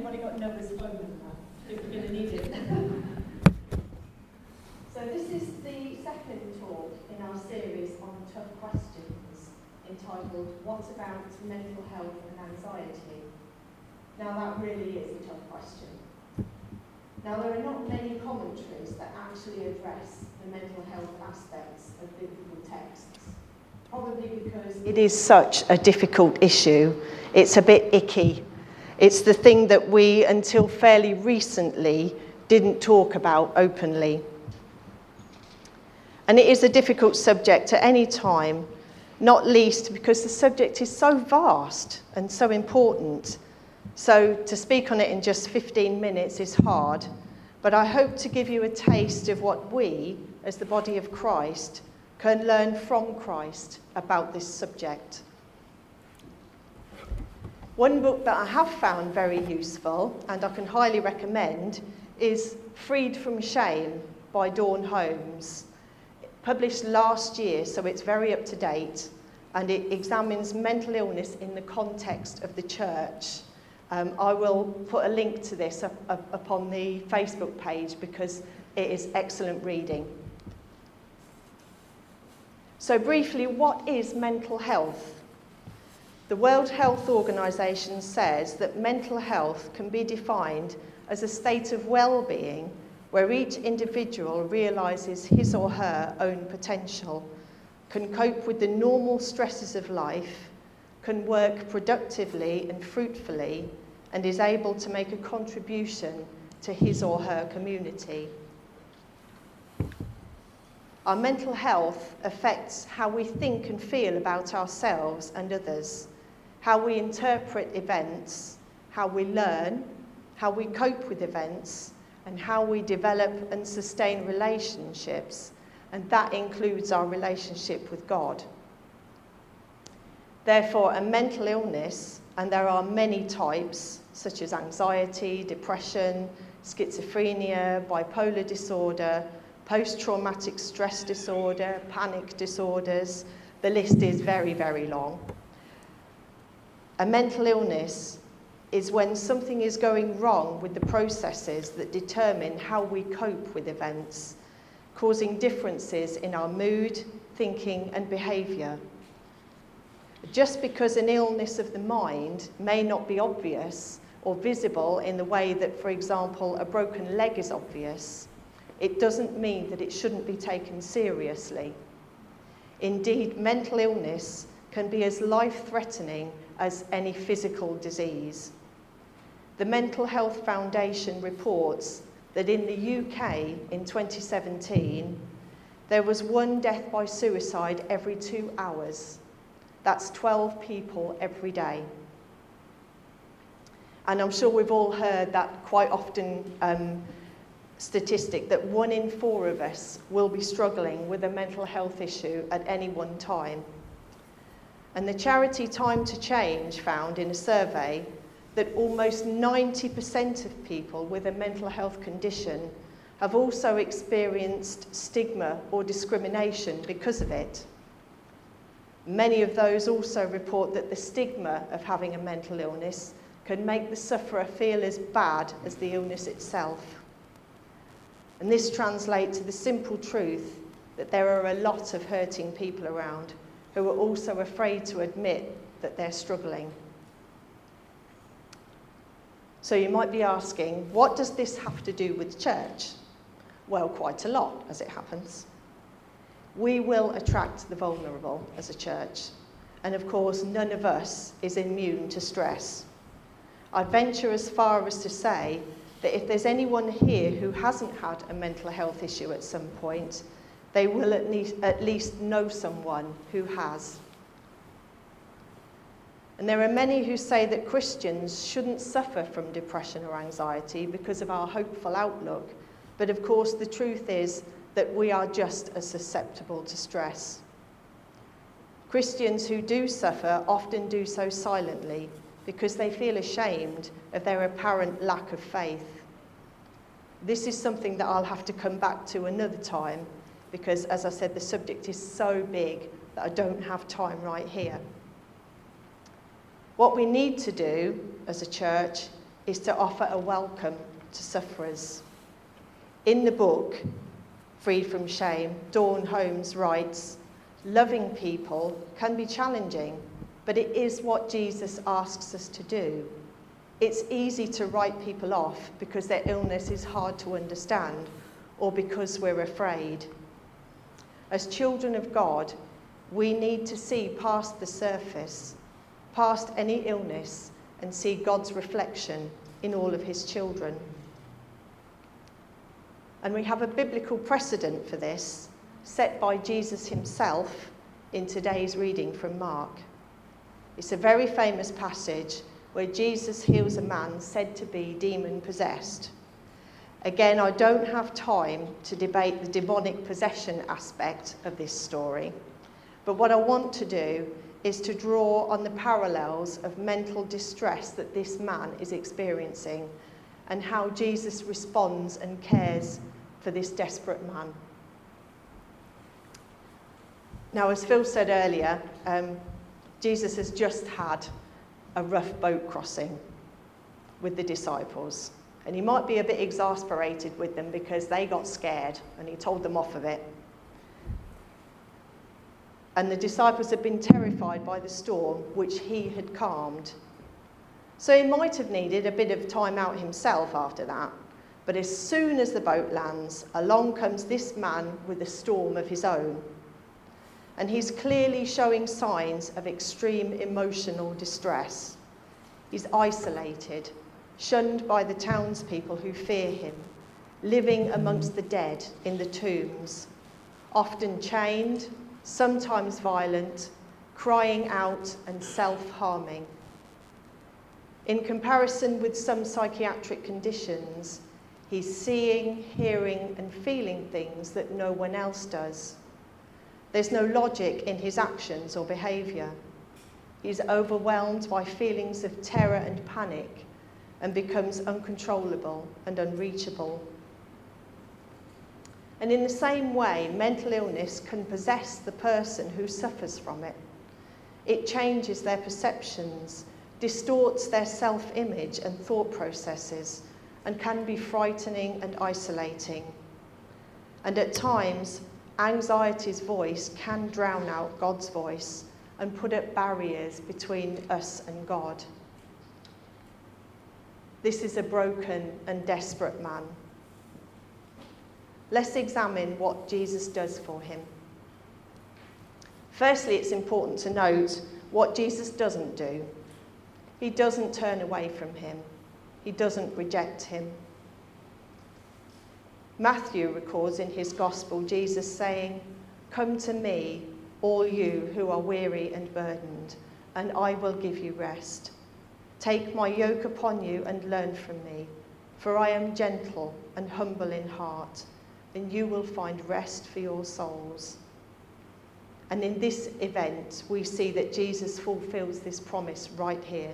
anybody got Noah's phone number? If we're going to need it. So this is the second talk in our series on tough questions, entitled What About Mental Health and Anxiety? Now that really is a tough question. Now there are not many commentaries that actually address the mental health aspects of biblical texts, probably because it is such a difficult issue. It's a bit icky. It's the thing that we, until fairly recently, didn't talk about openly. And it is a difficult subject at any time, not least because the subject is so vast and so important. So to speak on it in just 15 minutes is hard, but I hope to give you a taste of what we, as the body of Christ, can learn from Christ about this subject. One book that I have found very useful, and I can highly recommend, is Freed from Shame by Dawn Holmes. Published last year, so it's very up to date, and it examines mental illness in the context of the church. I will put a link to this up on the Facebook page because it is excellent reading. So briefly, what is mental health? The World Health Organization says that mental health can be defined as a state of well-being where each individual realizes his or her own potential, can cope with the normal stresses of life, can work productively and fruitfully, and is able to make a contribution to his or her community. Our mental health affects how we think and feel about ourselves and others, how we interpret events, how we learn, how we cope with events, and how we develop and sustain relationships, and that includes our relationship with God. Therefore, a mental illness, and there are many types, such as anxiety, depression, schizophrenia, bipolar disorder, post-traumatic stress disorder, panic disorders, the list is very, very long. A mental illness is when something is going wrong with the processes that determine how we cope with events, causing differences in our mood, thinking, and behaviour. Just because an illness of the mind may not be obvious or visible in the way that, for example, a broken leg is obvious, it doesn't mean that it shouldn't be taken seriously. Indeed, mental illness can be as life-threatening as any physical disease. The Mental Health Foundation reports that in the UK in 2017, there was one death by suicide every 2 hours. That's 12 people every day. And I'm sure we've all heard that quite often statistic that 1 in 4 of us will be struggling with a mental health issue at any one time. And the charity Time to Change found in a survey that almost 90% of people with a mental health condition have also experienced stigma or discrimination because of it. Many of those also report that the stigma of having a mental illness can make the sufferer feel as bad as the illness itself. And this translates to the simple truth that there are a lot of hurting people around who are also afraid to admit that they're struggling. So you might be asking, what does this have to do with church? Well, quite a lot, as it happens. We will attract the vulnerable as a church. And of course, none of us is immune to stress. I'd venture as far as to say that if there's anyone here who hasn't had a mental health issue at some point, they will at least know someone who has. And there are many who say that Christians shouldn't suffer from depression or anxiety because of our hopeful outlook. But of course, the truth is that we are just as susceptible to stress. Christians who do suffer often do so silently because they feel ashamed of their apparent lack of faith. This is something that I'll have to come back to another time because, as I said, the subject is so big that I don't have time right here. What we need to do as a church is to offer a welcome to sufferers. In the book, Free from Shame, Dawn Holmes writes, "Loving people can be challenging, but it is what Jesus asks us to do. It's easy to write people off because their illness is hard to understand or because we're afraid. As children of God, we need to see past the surface, past any illness, and see God's reflection in all of his children." And we have a biblical precedent for this, set by Jesus himself in today's reading from Mark. It's a very famous passage where Jesus heals a man said to be demon-possessed. Again, I don't have time to debate the demonic possession aspect of this story, but what I want to do is to draw on the parallels of mental distress that this man is experiencing and how Jesus responds and cares for this desperate man. Now, as Phil said earlier, Jesus has just had a rough boat crossing with the disciples, and he might be a bit exasperated with them because they got scared and he told them off of it. And the disciples had been terrified by the storm, which he had calmed. So he might have needed a bit of time out himself after that. But as soon as the boat lands, along comes this man with a storm of his own. And he's clearly showing signs of extreme emotional distress. He's isolated, shunned by the townspeople who fear him, living amongst the dead in the tombs, often chained, sometimes violent, crying out and self-harming. In comparison with some psychiatric conditions, he's seeing, hearing, and feeling things that no one else does. There's no logic in his actions or behaviour. He's overwhelmed by feelings of terror and panic and becomes uncontrollable and unreachable. And in the same way, mental illness can possess the person who suffers from it. It changes their perceptions, distorts their self-image and thought processes, and can be frightening and isolating. And at times, anxiety's voice can drown out God's voice and put up barriers between us and God. This is a broken and desperate man. Let's examine what Jesus does for him. Firstly, it's important to note what Jesus doesn't do. He doesn't turn away from him. He doesn't reject him. Matthew records in his gospel Jesus saying, "Come to me, all you who are weary and burdened, and I will give you rest. Take my yoke upon you and learn from me, for I am gentle and humble in heart, and you will find rest for your souls." And in this event, we see that Jesus fulfills this promise right here.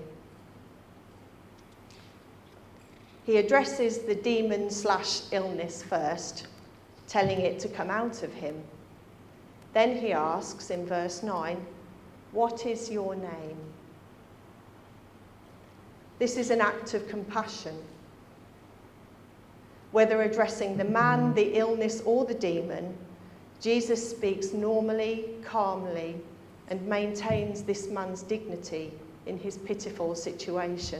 He addresses the demon/illness first, telling it to come out of him. Then he asks in verse 9, "What is your name?" This is an act of compassion. Whether addressing the man, the illness, or the demon, Jesus speaks normally, calmly, and maintains this man's dignity in his pitiful situation.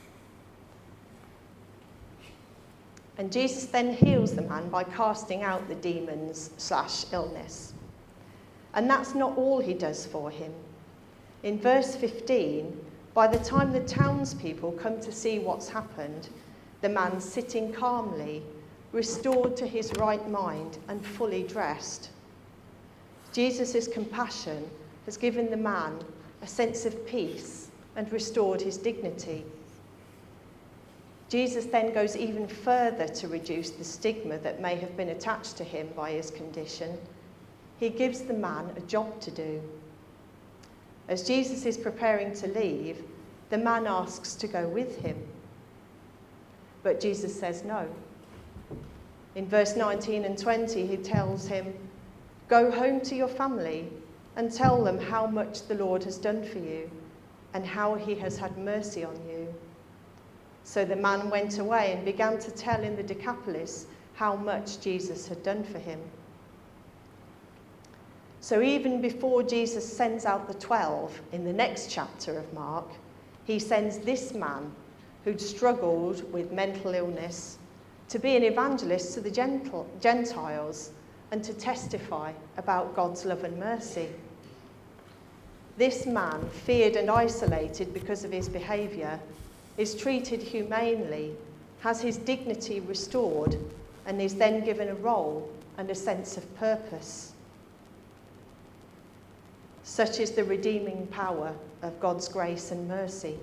And Jesus then heals the man by casting out the demons/illness. And that's not all he does for him. In verse 15, by the time the townspeople come to see what's happened, the man's sitting calmly, restored to his right mind and fully dressed. Jesus' compassion has given the man a sense of peace and restored his dignity. Jesus then goes even further to reduce the stigma that may have been attached to him by his condition. He gives the man a job to do. As Jesus is preparing to leave, the man asks to go with him. But Jesus says no. In verse 19 and 20, he tells him, "Go home to your family and tell them how much the Lord has done for you and how he has had mercy on you." So the man went away and began to tell in the Decapolis how much Jesus had done for him. So even before Jesus sends out the 12 in the next chapter of Mark, he sends this man who'd struggled with mental illness to be an evangelist to the Gentiles and to testify about God's love and mercy. This man, feared and isolated because of his behaviour, is treated humanely, has his dignity restored, and is then given a role and a sense of purpose. Such is the redeeming power of God's grace and mercy.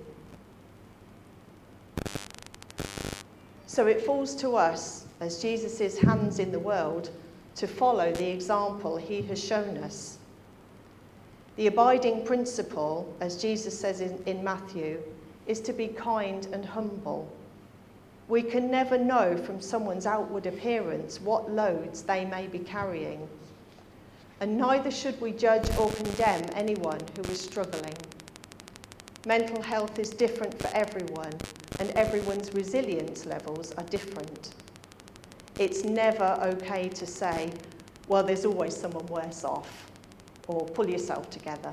So it falls to us, as Jesus' hands in the world, to follow the example he has shown us. The abiding principle, as Jesus says in Matthew, is to be kind and humble. We can never know from someone's outward appearance what loads they may be carrying. And neither should we judge or condemn anyone who is struggling. Mental health is different for everyone, and everyone's resilience levels are different. It's never okay to say, well, there's always someone worse off, or pull yourself together.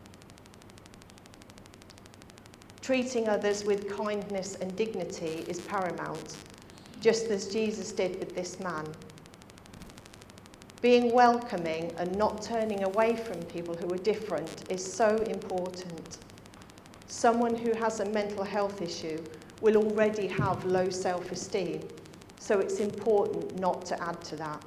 Treating others with kindness and dignity is paramount, just as Jesus did with this man. Being welcoming and not turning away from people who are different is so important. Someone who has a mental health issue will already have low self-esteem, so it's important not to add to that.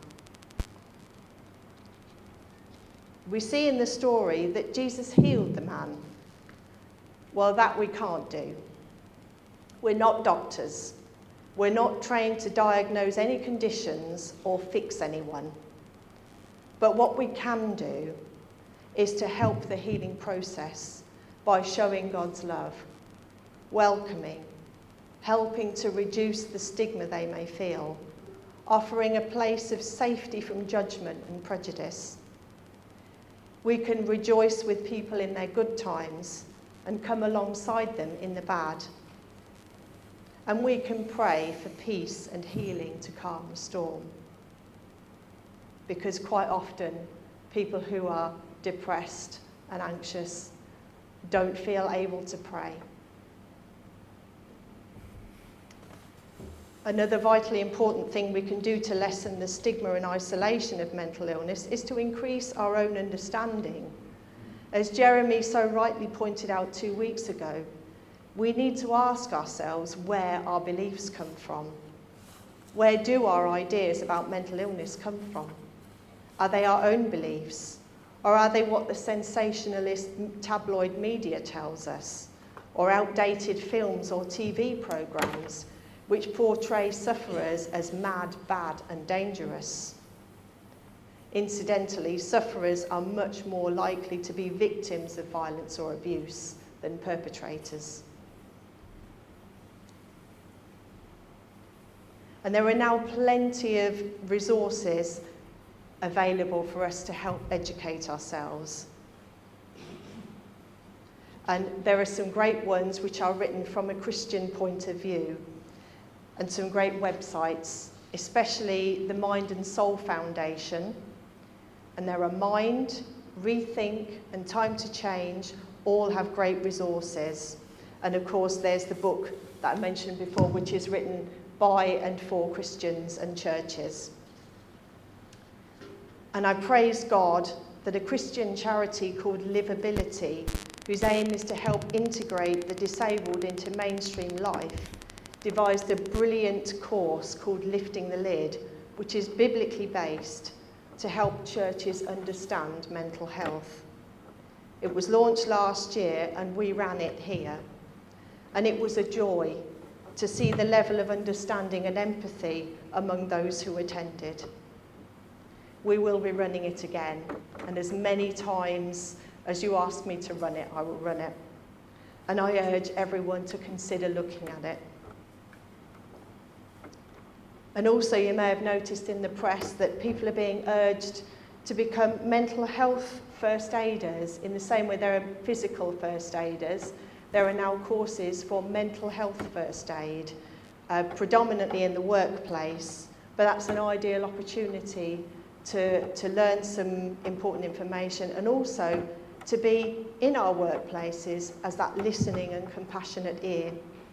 We see in the story that Jesus healed the man. Well, that we can't do. We're not doctors. We're not trained to diagnose any conditions or fix anyone. But what we can do is to help the healing process by showing God's love, welcoming, helping to reduce the stigma they may feel, offering a place of safety from judgment and prejudice. We can rejoice with people in their good times and come alongside them in the bad. And we can pray for peace and healing to calm the storm. Because quite often, people who are depressed and anxious don't feel able to pray. Another vitally important thing we can do to lessen the stigma and isolation of mental illness is to increase our own understanding. As Jeremy so rightly pointed out 2 weeks ago, we need to ask ourselves where our beliefs come from. Where do our ideas about mental illness come from? Are they our own beliefs? Or are they what the sensationalist tabloid media tells us? Or outdated films or TV programmes which portray sufferers as mad, bad and dangerous? Incidentally, sufferers are much more likely to be victims of violence or abuse than perpetrators. And there are now plenty of resources available for us to help educate ourselves. And there are some great ones which are written from a Christian point of view, and some great websites, especially the Mind and Soul Foundation. And there are Mind, Rethink and Time to Change, all have great resources. And of course there's the book that I mentioned before, which is written by and for Christians and churches. And I praise God that a Christian charity called Livability, whose aim is to help integrate the disabled into mainstream life, devised a brilliant course called Lifting the Lid, which is biblically based to help churches understand mental health. It was launched last year and we ran it here. And it was a joy to see the level of understanding and empathy among those who attended. We will be running it again, and as many times as you ask me to run it, I will run it. And I urge everyone to consider looking at it. And also you may have noticed in the press that people are being urged to become mental health first aiders in the same way there are physical first aiders. there are now courses for mental health first aid, predominantly in the workplace, but that's an ideal opportunity to learn some important information and also to be in our workplaces as that listening and compassionate ear.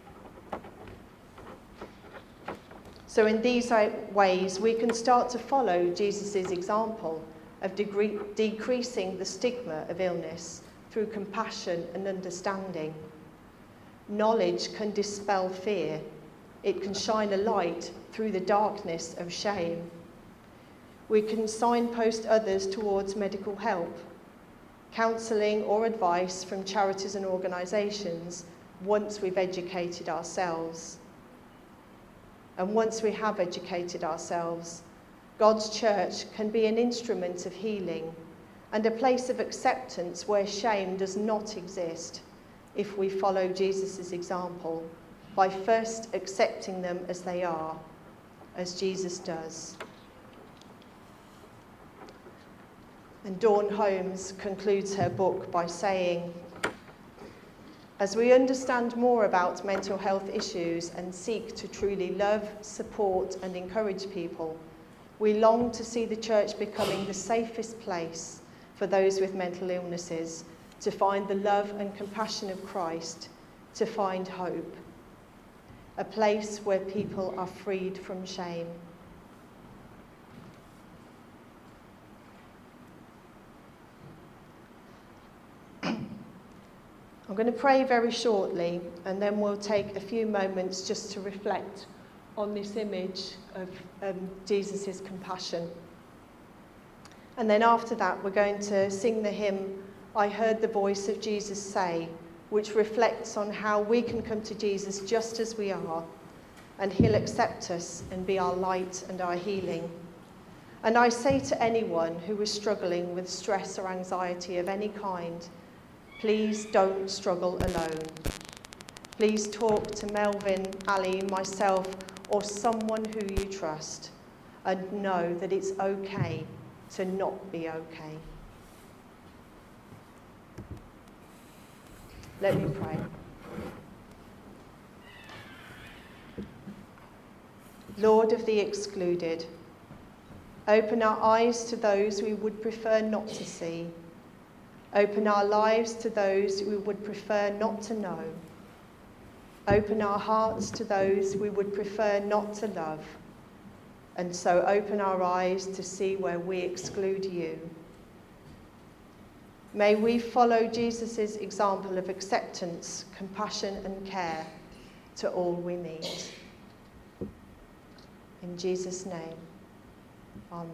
So in these ways, we can start to follow Jesus' example of decreasing the stigma of illness through compassion and understanding. Knowledge can dispel fear. It can shine a light through the darkness of shame. We can signpost others towards medical help, counselling or advice from charities and organisations once we've educated ourselves. And once we have educated ourselves, God's church can be an instrument of healing and a place of acceptance where shame does not exist if we follow Jesus' example by first accepting them as they are, as Jesus does. And Dawn Holmes concludes her book by saying, as we understand more about mental health issues and seek to truly love, support and encourage people, we long to see the church becoming the safest place for those with mental illnesses to find the love and compassion of Christ, to find hope, a place where people are freed from shame. I'm going to pray very shortly, and then we'll take a few moments just to reflect on this image of Jesus' compassion. And then after that, we're going to sing the hymn, I Heard the Voice of Jesus Say, which reflects on how we can come to Jesus just as we are, and he'll accept us and be our light and our healing. And I say to anyone who is struggling with stress or anxiety of any kind, please don't struggle alone. Please talk to Melvin, Ali, myself, or someone who you trust, and know that it's okay to not be okay. Let me pray. Lord of the excluded, open our eyes to those we would prefer not to see. Open our lives to those we would prefer not to know. Open our hearts to those we would prefer not to love. And so open our eyes to see where we exclude you. May we follow Jesus' example of acceptance, compassion and care to all we meet. In Jesus' name, amen.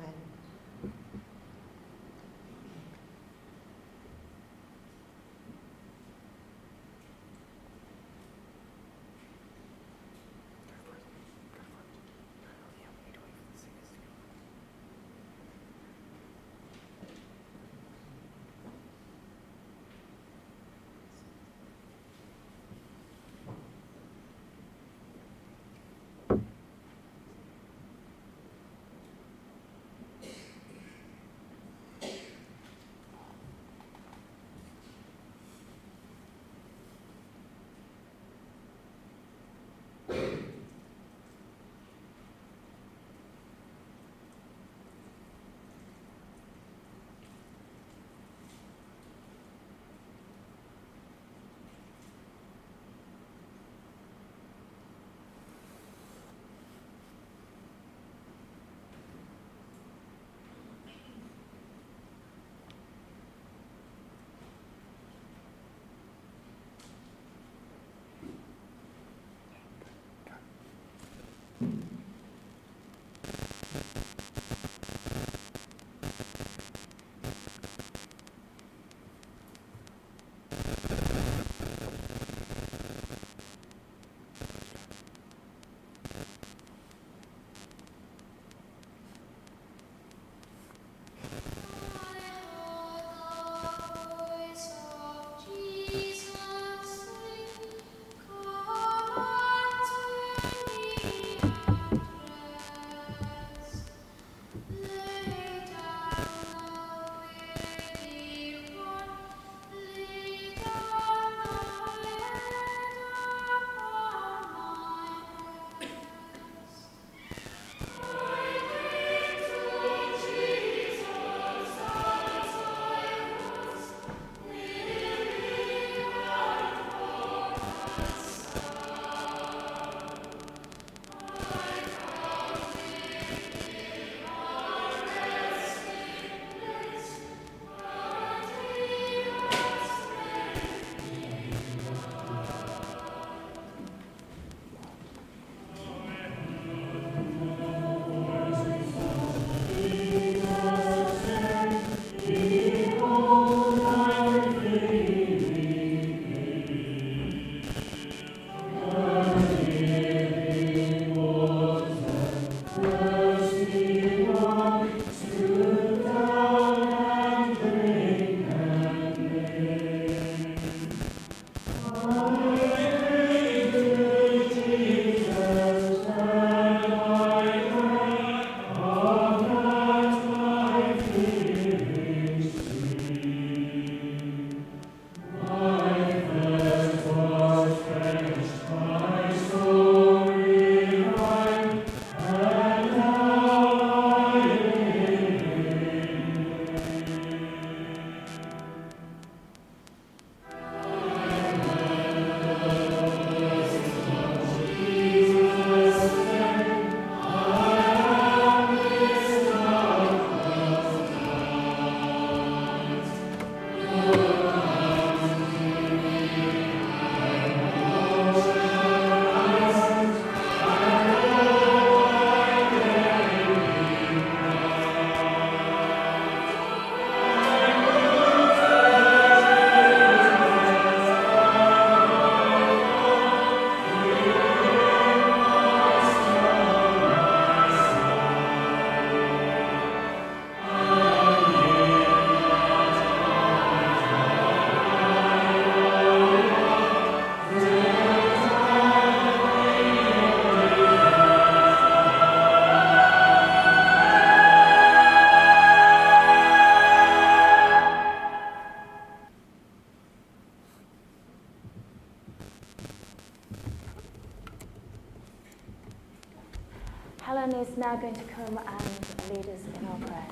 Helen is now going to come and lead us in our prayers.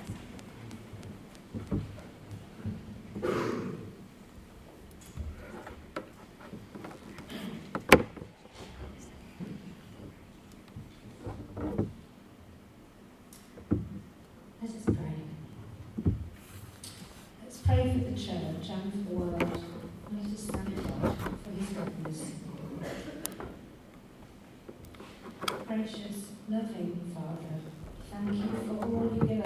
Let us pray. Let's pray for the church and for the world. Let us thank God for his goodness. Gracious, loving Father, thank you for all you